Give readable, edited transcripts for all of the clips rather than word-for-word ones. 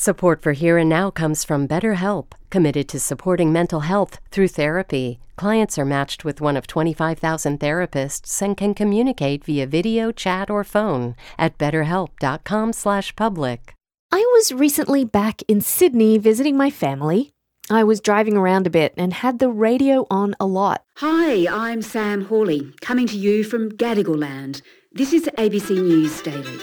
Support for Here and Now comes from BetterHelp, committed to supporting mental health through therapy. Clients are matched with one of 25,000 therapists and can communicate via video, chat, or phone at betterhelp.com/public. I was recently back in Sydney visiting my family. I was driving around a bit and had the radio on a lot. Hi, I'm Sam Hawley, coming to you from Gadigal Land. This is ABC News Daily.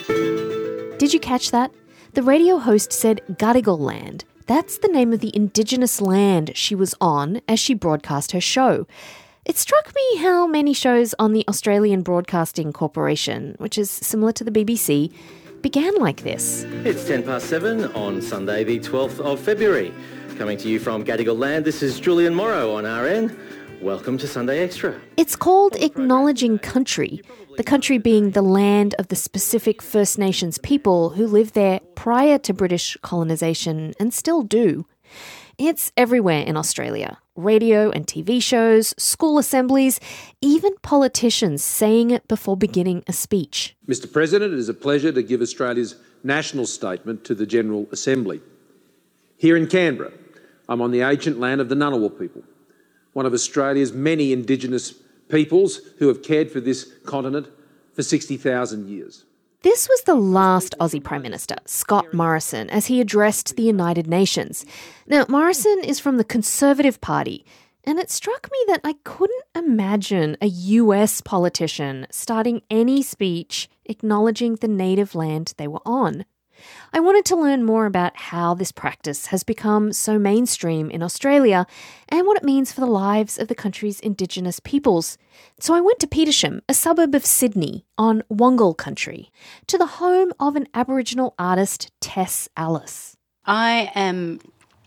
Did you catch that? The radio host said Gadigal Land. That's the name of the Indigenous land she was on as she broadcast her show. It struck me how many shows on the Australian Broadcasting Corporation, which is similar to the BBC, began like this. It's 7:10 on Sunday, the 12th of February. Coming to you from Gadigal Land, this is Julian Morrow on RN. Welcome to Sunday Extra. It's called Acknowledging Country, the country being the land of the specific First Nations people who lived there prior to British colonisation and still do. It's everywhere in Australia. Radio and TV shows, school assemblies, even politicians saying it before beginning a speech. Mr. President, it is a pleasure to give Australia's national statement to the General Assembly. Here in Canberra, I'm on the ancient land of the Ngunnawal people, one of Australia's many Indigenous peoples who have cared for this continent for 60,000 years. This was the last Aussie Prime Minister, Scott Morrison, as he addressed the United Nations. Now, Morrison is from the Conservative Party, and it struck me that I couldn't imagine a US politician starting any speech acknowledging the native land they were on. I wanted to learn more about how this practice has become so mainstream in Australia and what it means for the lives of the country's Indigenous peoples. So I went to Petersham, a suburb of Sydney, on Wangal country, to the home of an Aboriginal artist, Tess Alice. I am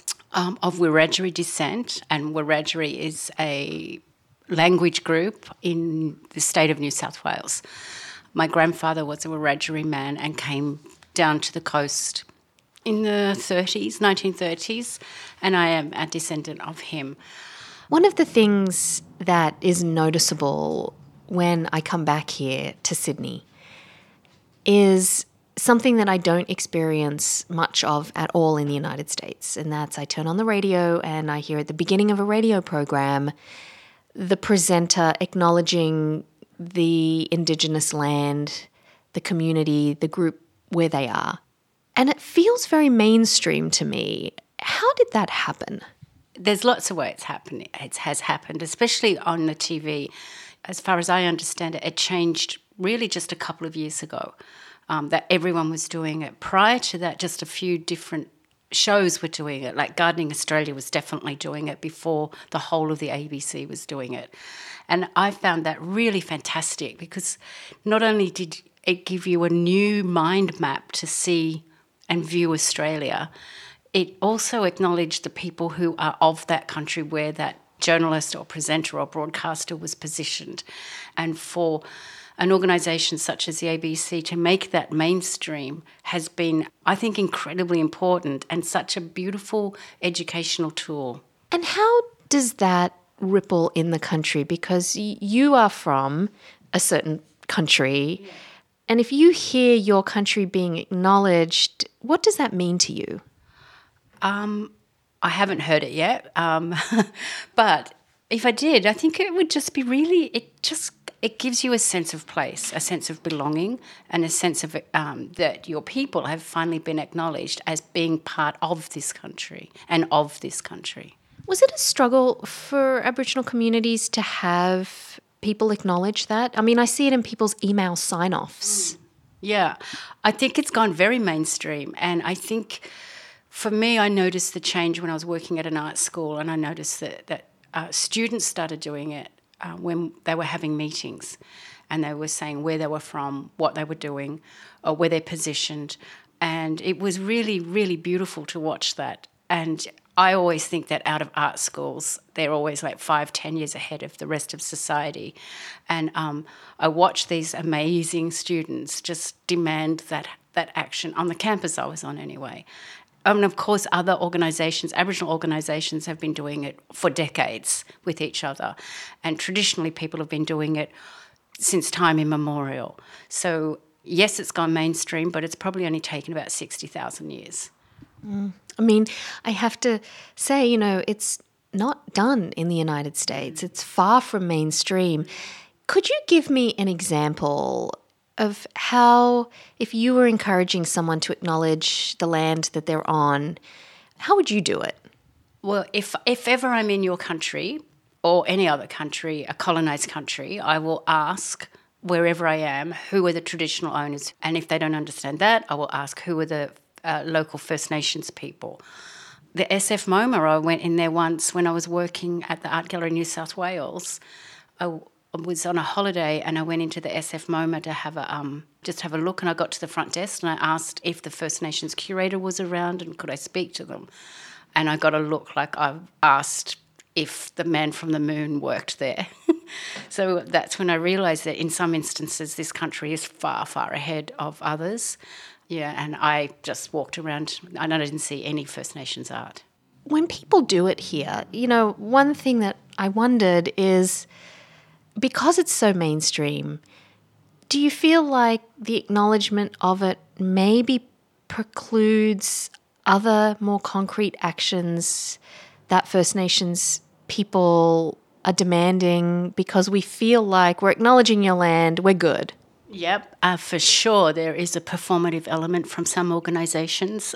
of Wiradjuri descent, and Wiradjuri is a language group in the state of New South Wales. My grandfather was a Wiradjuri man and came down to the coast in the 1930s, and I am a descendant of him. One of the things that is noticeable when I come back here to Sydney is something that I don't experience much of at all in the United States, and that's I turn on the radio and I hear at the beginning of a radio program the presenter acknowledging the Indigenous land, the community, the group where they are. And it feels very mainstream to me. How did that happen? There's lots of ways it has happened, especially on the TV. As far as I understand it, it changed really just a couple of years ago, that everyone was doing it. Prior to that, just a few different shows were doing it, like Gardening Australia was definitely doing it before the whole of the ABC was doing it. And I found that really fantastic because not only did it give you a new mind map to see and view Australia, it also acknowledged the people who are of that country where that journalist or presenter or broadcaster was positioned. And for an organisation such as the ABC to make that mainstream has been, I think, incredibly important and such a beautiful educational tool. And how does that ripple in the country? Because you are from a certain country, and if you hear your country being acknowledged, what does that mean to you? I haven't heard it yet, but if I did, I think it would just be really, it gives you a sense of place, a sense of belonging, and a sense of that your people have finally been acknowledged as being part of this country and of this country. Was it a struggle for Aboriginal communities to have people acknowledge that? I mean, I see it in people's email sign-offs. Yeah, I think it's gone very mainstream, and I think for me, I noticed the change when I was working at an art school, and I noticed that students started doing it when they were having meetings, and they were saying where they were from, what they were doing, or where they're positioned, and it was really, really beautiful to watch that. And I always think that out of art schools, they're always like 5-10 years ahead of the rest of society. And I watch these amazing students just demand that action on the campus I was on anyway. And of course, other organisations, Aboriginal organisations, have been doing it for decades with each other. And traditionally, people have been doing it since time immemorial. So, yes, it's gone mainstream, but it's probably only taken about 60,000 years. I mean, I have to say, you know, it's not done in the United States. It's far from mainstream. Could you give me an example of how, if you were encouraging someone to acknowledge the land that they're on, how would you do it? Well, if ever I'm in your country or any other country, a colonised country, I will ask wherever I am, who are the traditional owners? And if they don't understand that, I will ask who are the local First Nations people. The SF MoMA, I went in there once when I was working at the Art Gallery New South Wales. I was on a holiday and I went into the SF MoMA to have a look, and I got to the front desk and I asked if the First Nations curator was around and could I speak to them. And I got a look like I asked if the man from the moon worked there. So that's when I realised that in some instances this country is far, far ahead of others. Yeah, and I just walked around and I didn't see any First Nations art. When people do it here, you know, one thing that I wondered is, because it's so mainstream, do you feel like the acknowledgement of it maybe precludes other more concrete actions that First Nations people are demanding because we feel like we're acknowledging your land, we're good? Yep, for sure there is a performative element from some organisations.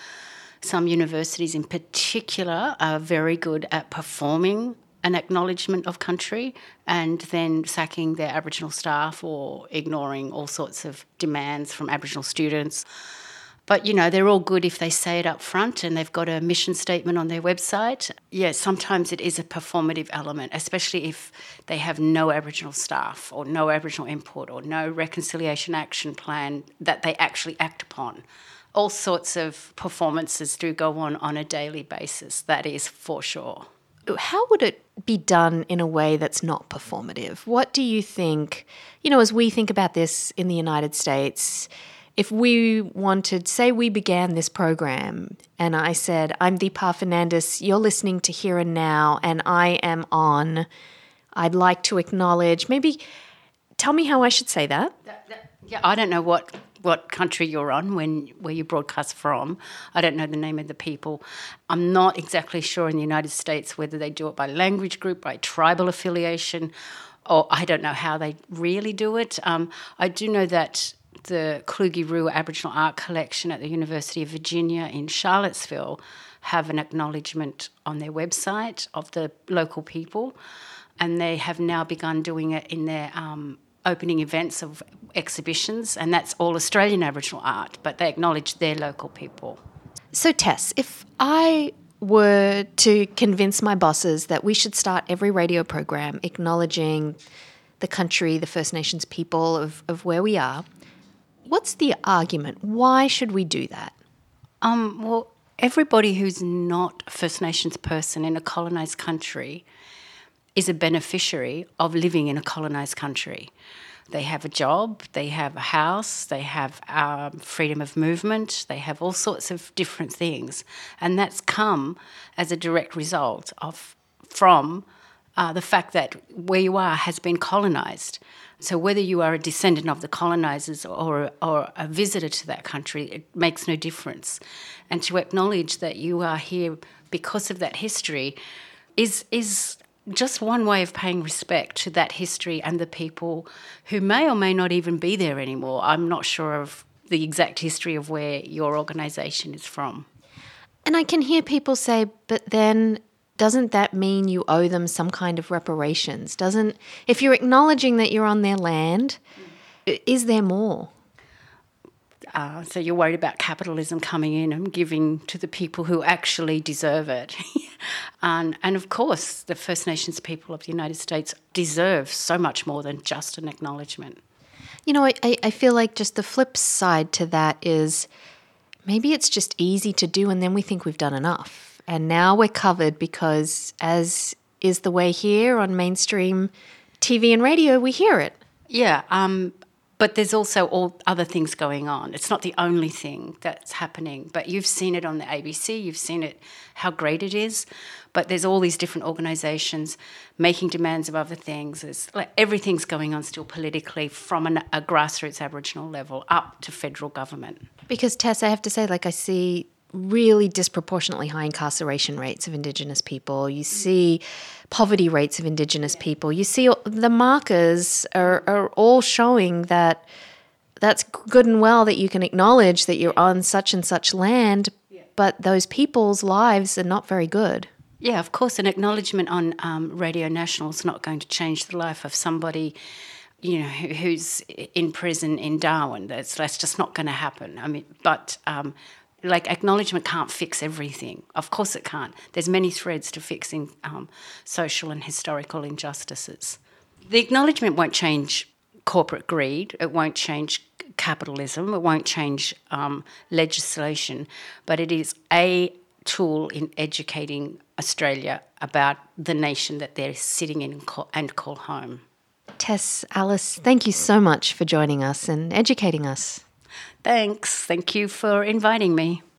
Some universities in particular are very good at performing an acknowledgement of country and then sacking their Aboriginal staff or ignoring all sorts of demands from Aboriginal students. But, you know, they're all good if they say it up front and they've got a mission statement on their website. Yeah, sometimes it is a performative element, especially if they have no Aboriginal staff or no Aboriginal input or no reconciliation action plan that they actually act upon. All sorts of performances do go on a daily basis, that is for sure. How would it be done in a way that's not performative? What do you think, you know, as we think about this in the United States, if we wanted, say we began this program and I said, I'm Deepa Fernandes, you're listening to Here and Now, and I am on, I'd like to acknowledge, maybe tell me how I should say that. Yeah, I don't know what country you're on where you broadcast from. I don't know the name of the people. I'm not exactly sure in the United States whether they do it by language group, by tribal affiliation, or I don't know how they really do it. I do know that the Kluge-Ruhe Aboriginal Art Collection at the University of Virginia in Charlottesville have an acknowledgement on their website of the local people, and they have now begun doing it in their opening events of exhibitions, and that's all Australian Aboriginal art, but they acknowledge their local people. So Tess, if I were to convince my bosses that we should start every radio program acknowledging the country, the First Nations people of where we are, what's the argument? Why should we do that? Well, everybody who's not a First Nations person in a colonised country is a beneficiary of living in a colonised country. They have a job, they have a house, they have freedom of movement, they have all sorts of different things. And that's come as a direct result from the fact that where you are has been colonised. So whether you are a descendant of the colonisers or a visitor to that country, it makes no difference. And to acknowledge that you are here because of that history is just one way of paying respect to that history and the people who may or may not even be there anymore. I'm not sure of the exact history of where your organisation is from. And I can hear people say, but then doesn't that mean you owe them some kind of reparations? If you're acknowledging that you're on their land, is there more? So you're worried about capitalism coming in and giving to the people who actually deserve it. And of course, the First Nations people of the United States deserve so much more than just an acknowledgement. You know, I feel like just the flip side to that is maybe it's just easy to do and then we think we've done enough. And now we're covered because, as is the way here on mainstream TV and radio, we hear it. Yeah, but there's also all other things going on. It's not the only thing that's happening, but you've seen it on the ABC, you've seen it, how great it is, but there's all these different organisations making demands of other things. Everything's going on still politically from a grassroots Aboriginal level up to federal government. Because, Tess, I have to say, I see really disproportionately high incarceration rates of Indigenous people. You see poverty rates of Indigenous people. You see the markers are all showing that that's good and well that you can acknowledge that you're on such and such land, but those people's lives are not very good. Yeah, of course, an acknowledgement on Radio National is not going to change the life of somebody, who's in prison in Darwin. That's just not going to happen. I mean, but acknowledgement can't fix everything. Of course it can't. There's many threads to fixing social and historical injustices. The acknowledgement won't change corporate greed. It won't change capitalism. It won't change legislation. But it is a tool in educating Australia about the nation that they're sitting in and call home. Tess, Alice, thank you so much for joining us and educating us. Thanks. Thank you for inviting me.